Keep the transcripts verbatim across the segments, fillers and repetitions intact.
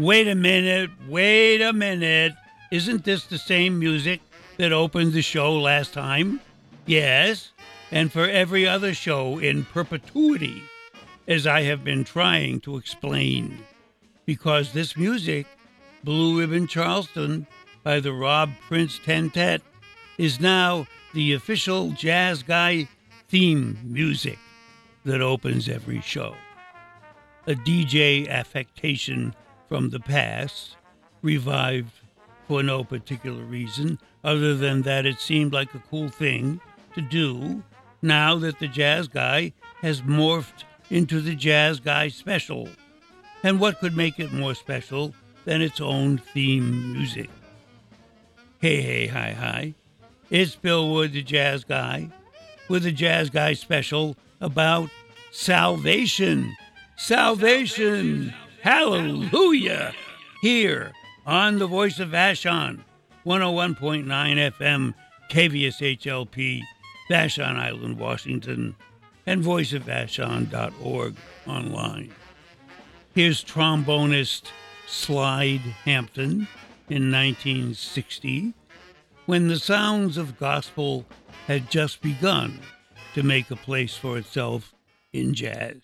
Wait a minute, wait a minute. Isn't this the same music that opened the show last time? Yes, and for every other show in perpetuity, as I have been trying to explain. Because this music, Blue Ribbon Charleston by the Rob Prince Tentet, is now the official Jazz Guy theme music that opens every show. A D J affectation from the past, revived for no particular reason other than that it seemed like a cool thing to do now that the Jazz Guy has morphed into the Jazz Guy Special. And what could make it more special than its own theme music? Hey, hey, hi, hi. It's Bill Wood, the Jazz Guy, with a Jazz Guy Special about salvation. Salvation! Hallelujah! Here on the Voice of Vashon, one oh one point nine F M, K V S H L P, Vashon Island, Washington, and voice of vashon dot org online. Here's trombonist Slide Hampton in nineteen sixty, when the sounds of gospel had just begun to make a place for itself in jazz.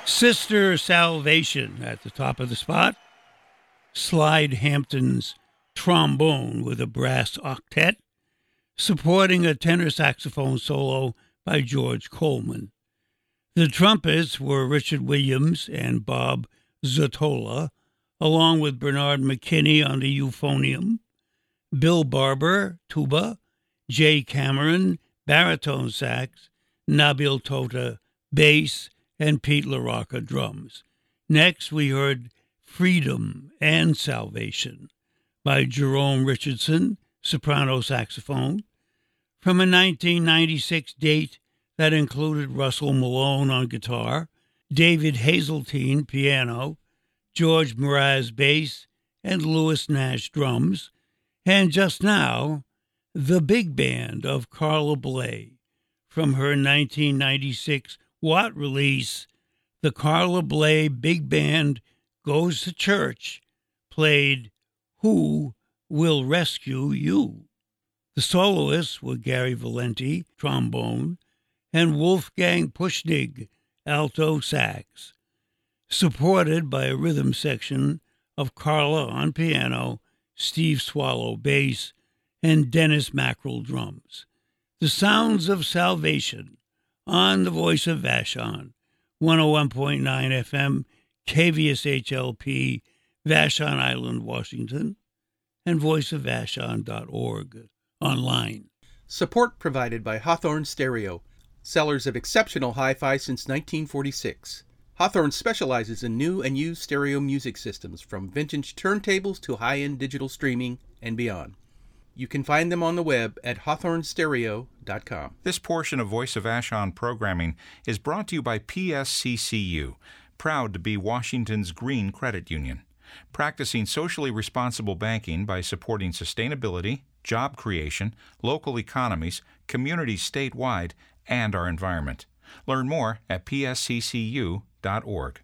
Sister Salvation at the top of the spot. Slide Hampton's trombone with a brass octet, supporting a tenor saxophone solo by George Coleman. The trumpets were Richard Williams and Bob Zottola, along with Bernard McKinney on the euphonium, Bill Barber, tuba, Jay Cameron, baritone sax, Nabil Tota, bass, and Pete LaRocca, drums. Next, we heard Freedom and Salvation by Jerome Richardson, soprano saxophone, from a nineteen ninety-six date that included Russell Malone on guitar, David Hazeltine, piano, George Mraz, bass, and Louis Nash, drums, and just now, The Big Band of Carla Bley, from her nineteen ninety-six Watt release, The Carla Bley Big Band Goes to Church, played Who Will Rescue You? The soloists were Gary Valenti, trombone, and Wolfgang Puschnig, alto sax, supported by a rhythm section of Carla on piano, Steve Swallow bass, and Dennis Mackerel drums. The Sounds of Salvation on the Voice of Vashon, one oh one point nine F M, K V S H L P, Vashon Island, Washington, and voice of vashon dot org online. Support provided by Hawthorne Stereo, sellers of exceptional hi-fi since nineteen forty-six. Hawthorne specializes in new and used stereo music systems, from vintage turntables to high-end digital streaming and beyond. You can find them on the web at hawthorne stereo dot com. This portion of Voice of Vashon programming is brought to you by P S C C U, proud to be Washington's green credit union, practicing socially responsible banking by supporting sustainability, job creation, local economies, communities statewide, and our environment. Learn more at p s c c u dot org.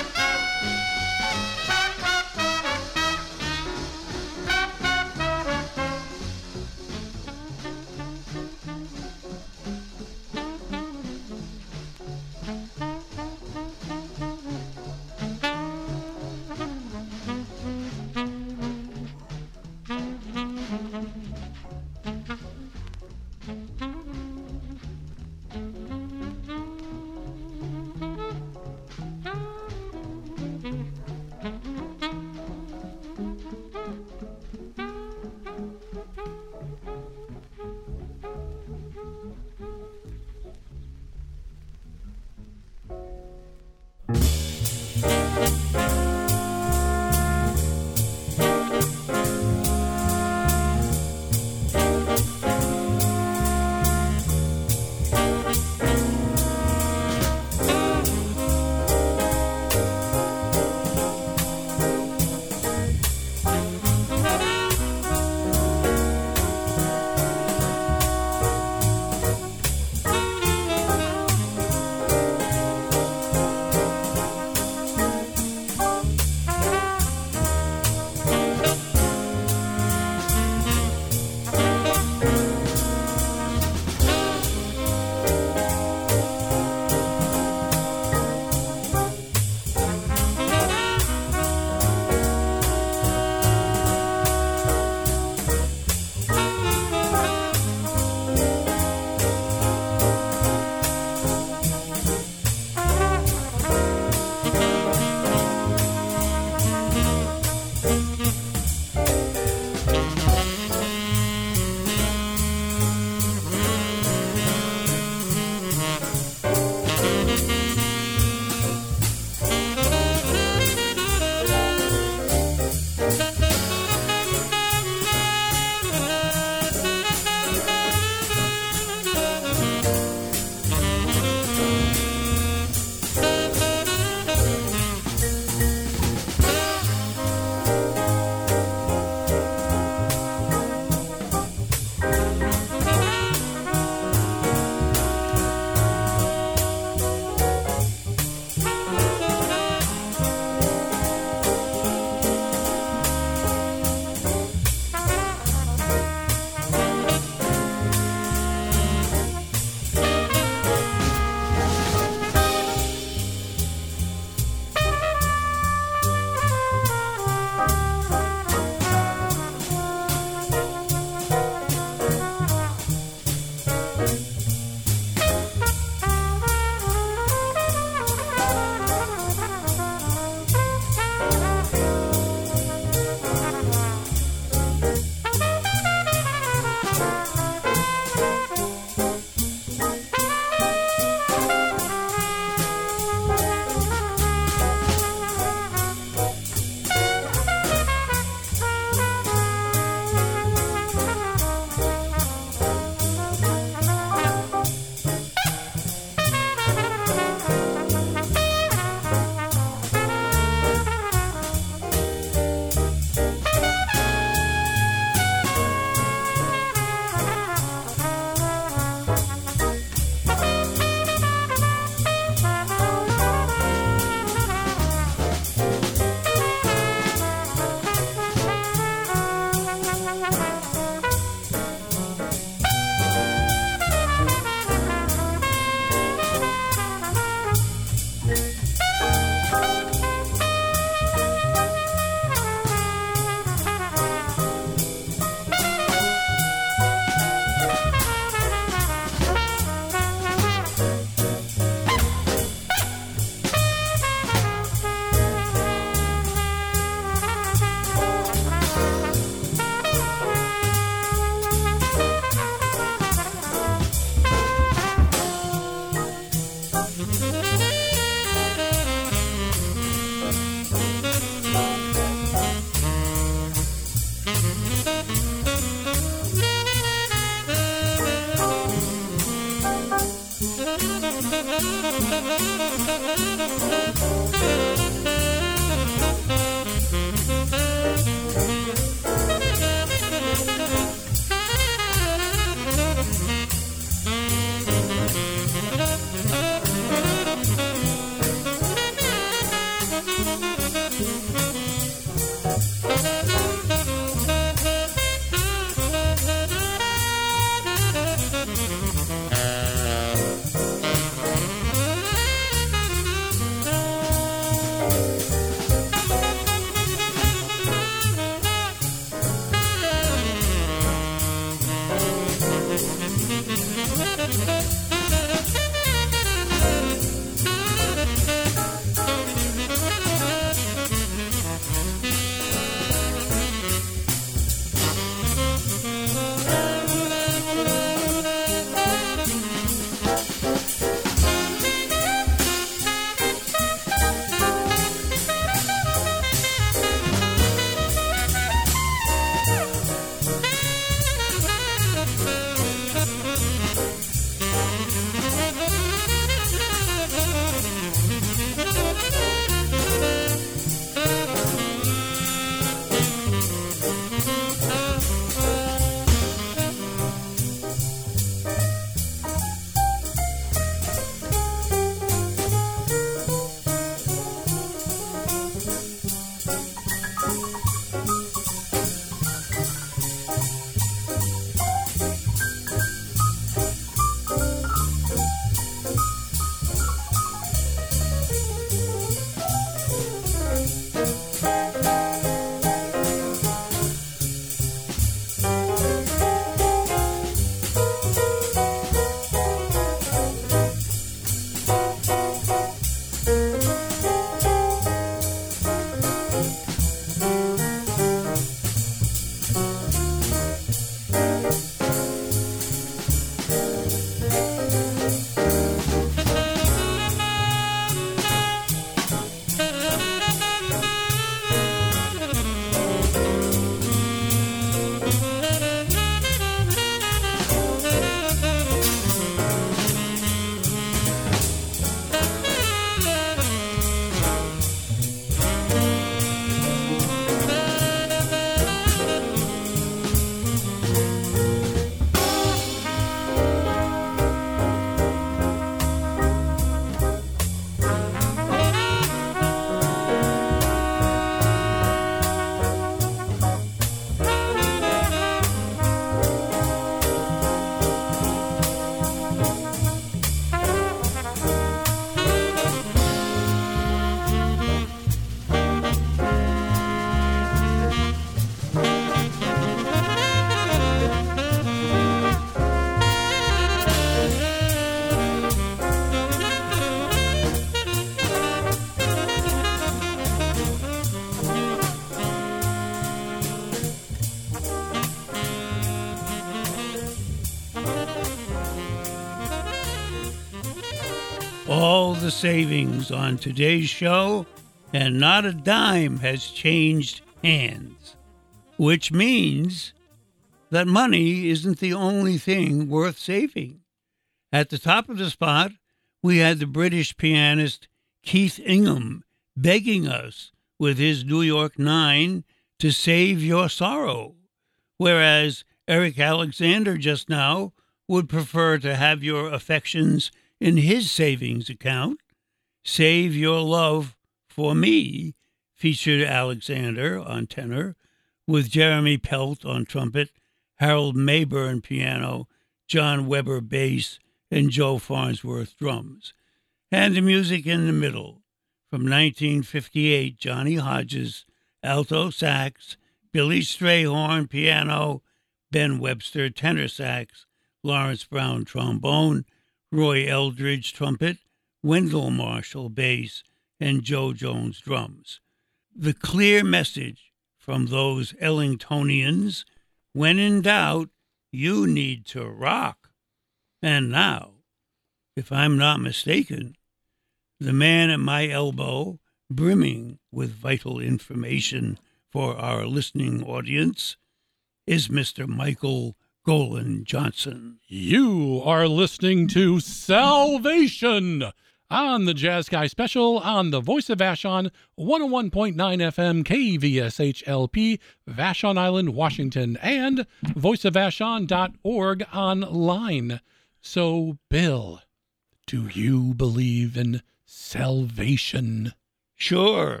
all the savings on today's show, and not a dime has changed hands, which means that money isn't the only thing worth saving. At the top of the spot, we had the British pianist Keith Ingham begging us with his New York Nine to save your sorrow, whereas Eric Alexander just now would prefer to have your affections in his savings account. Save Your Love for Me featured Alexander on tenor, with Jeremy Pelt on trumpet, Harold Mayburn piano, John Weber bass, and Joe Farnsworth drums. And the music in the middle. From nineteen fifty-eight, Johnny Hodges, alto sax, Billy Strayhorn piano, Ben Webster tenor sax, Lawrence Brown trombone, Roy Eldridge trumpet, Wendell Marshall bass, and Joe Jones drums. The clear message from those Ellingtonians: when in doubt, you need to rock. And now, if I'm not mistaken, the man at my elbow, brimming with vital information for our listening audience, is Mister Michael Golan Johnson. You are listening to Salvation on the Jazz Guy Special on the Voice of Vashon, one oh one point nine F M K V S H L P, Vashon Island, Washington, and voice of vashon dot org online. So, Bill, do you believe in salvation? Sure.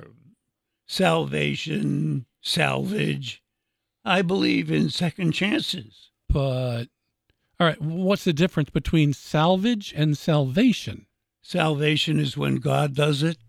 Salvation, salvage. I believe in second chances. But, all right, what's the difference between salvage and salvation? Salvation is when God does it.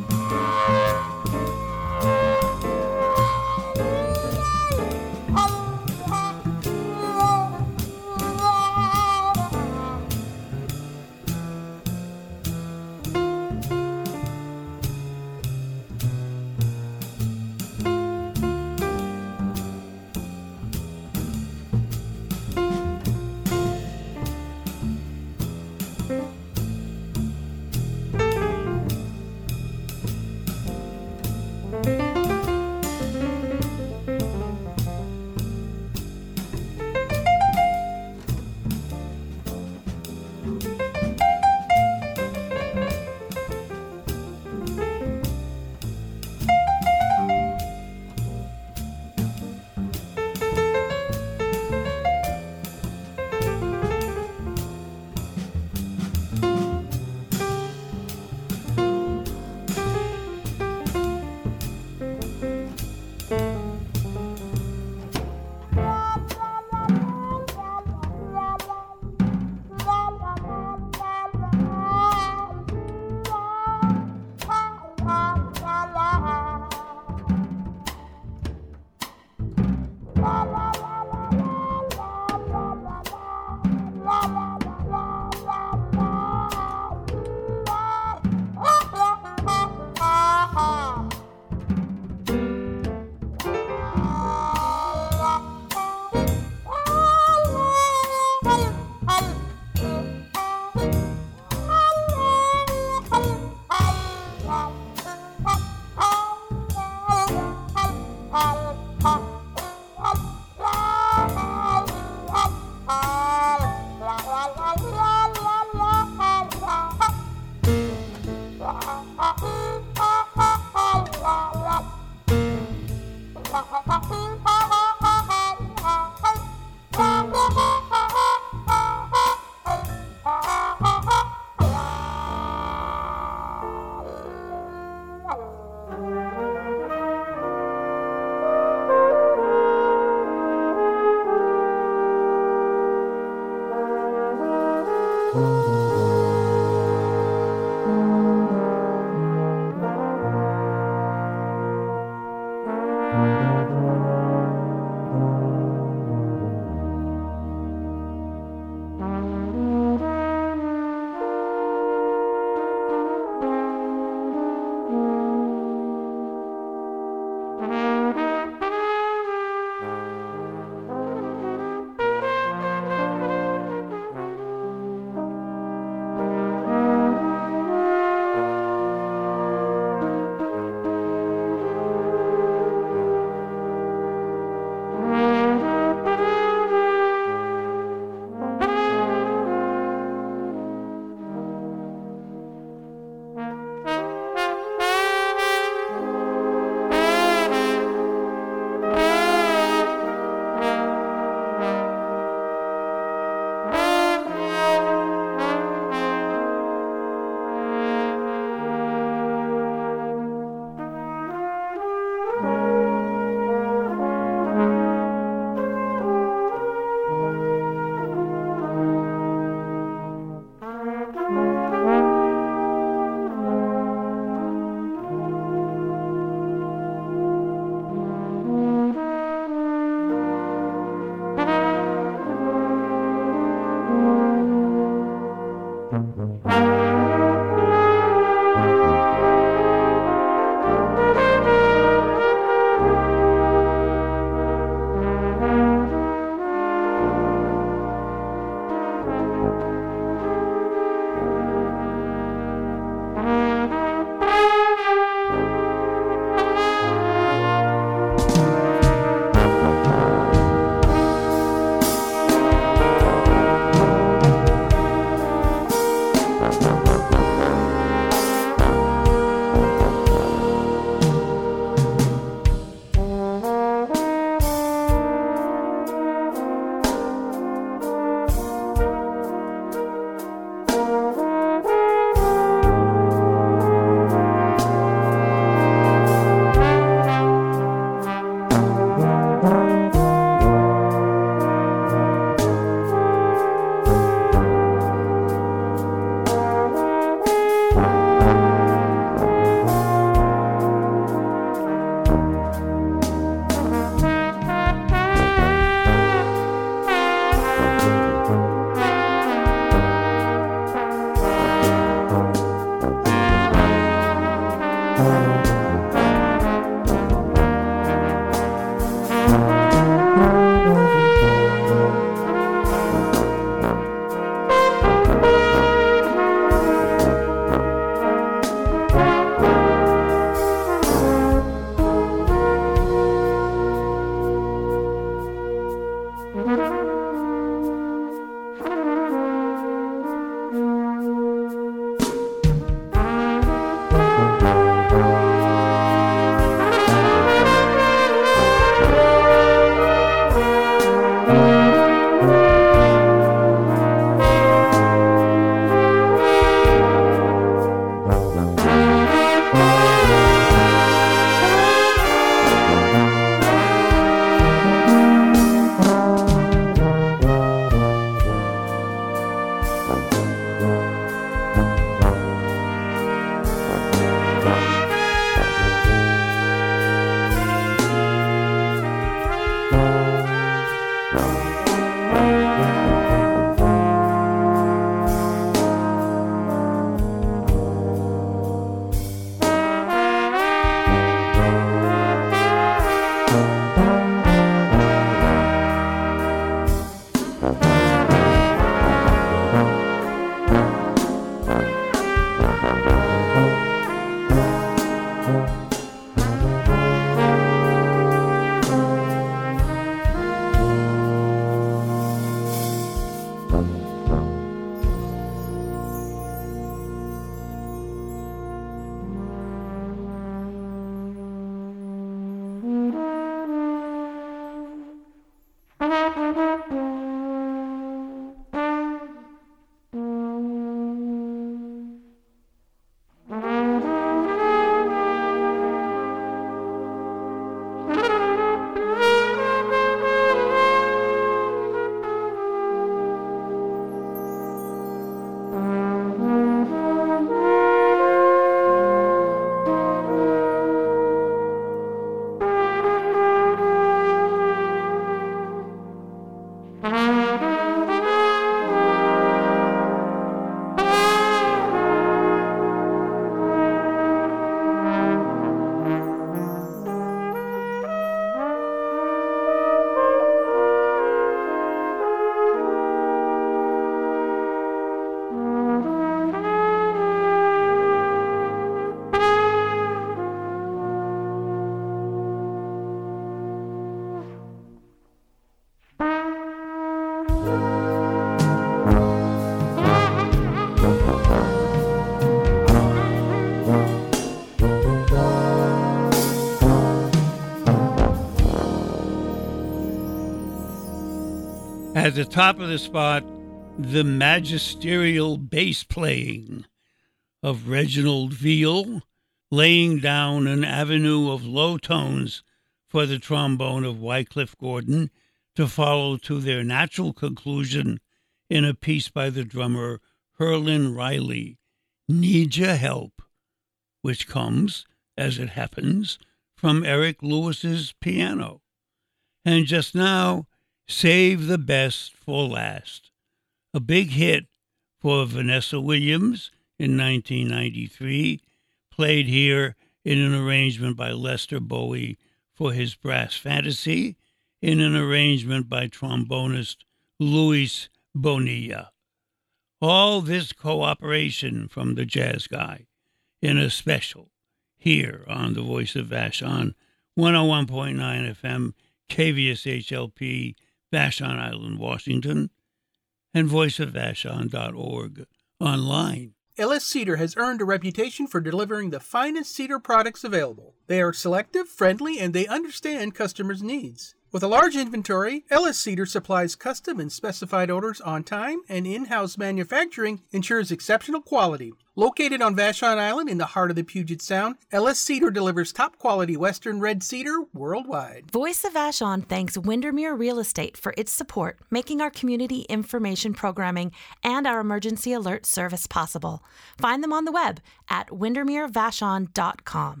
At the top of the spot, the magisterial bass playing of Reginald Veal, laying down an avenue of low tones for the trombone of Wycliffe Gordon to follow to their natural conclusion in a piece by the drummer Herlin Riley, Need Ya Help, which comes, as it happens, from Eric Lewis's piano. And just now, Save the Best for Last, a big hit for Vanessa Williams in nineteen ninety-three, played here in an arrangement by Lester Bowie for his Brass Fantasy, in an arrangement by trombonist Luis Bonilla. All this cooperation from the jazz guy in a special here on the Voice of Vashon, one oh one point nine F M, K V S H L P, Vashon Island, Washington, and voice of vashon dot org online. Ellis Cedar has earned a reputation for delivering the finest cedar products available. They are selective, friendly, and they understand customers' needs. With a large inventory, Ellis Cedar supplies custom and specified orders on time, and in-house manufacturing ensures exceptional quality. Located on Vashon Island in the heart of the Puget Sound, Ellis Cedar delivers top-quality Western red cedar worldwide. Voice of Vashon thanks Windermere Real Estate for its support, making our community information programming and our emergency alert service possible. Find them on the web at windermere vashon dot com.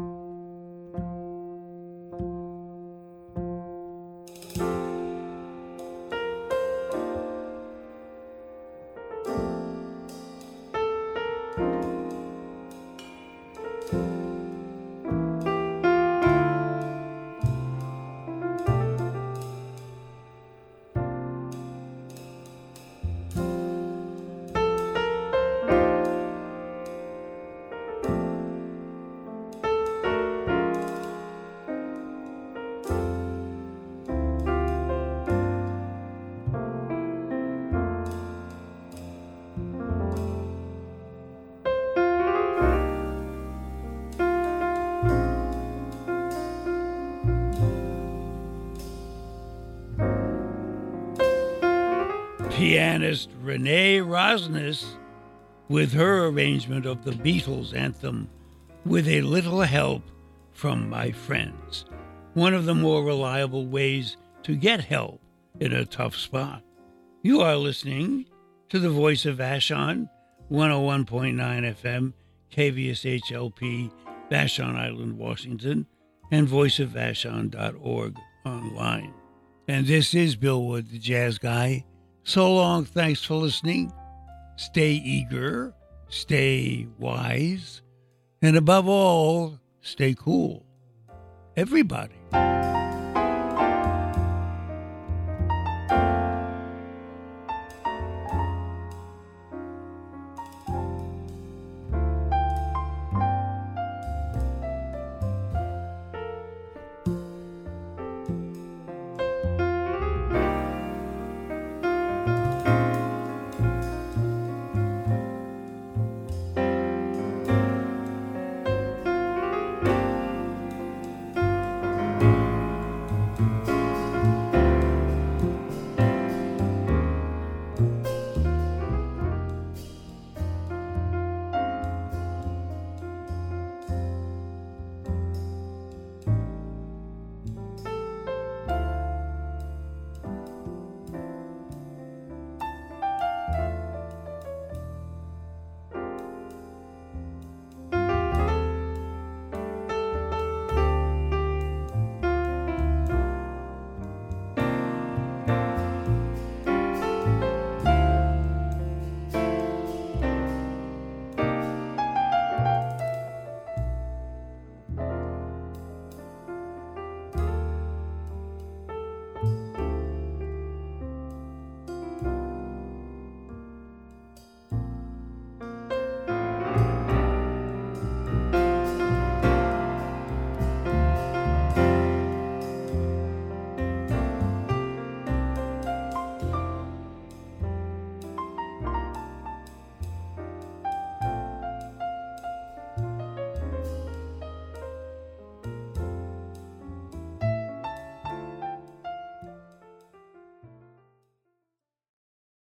Pianist Renee Rosnes with her arrangement of the Beatles anthem, With a Little Help from My Friends, one of the more reliable ways to get help in a tough spot. You are listening to the Voice of Vashon, one oh one point nine F M, K V S H L P, Vashon Island, Washington, and voice of vashon dot org online. And this is Bill Wood, the Jazz Guy. So long, thanks for listening. Stay eager, stay wise, and above all, stay cool. Everybody.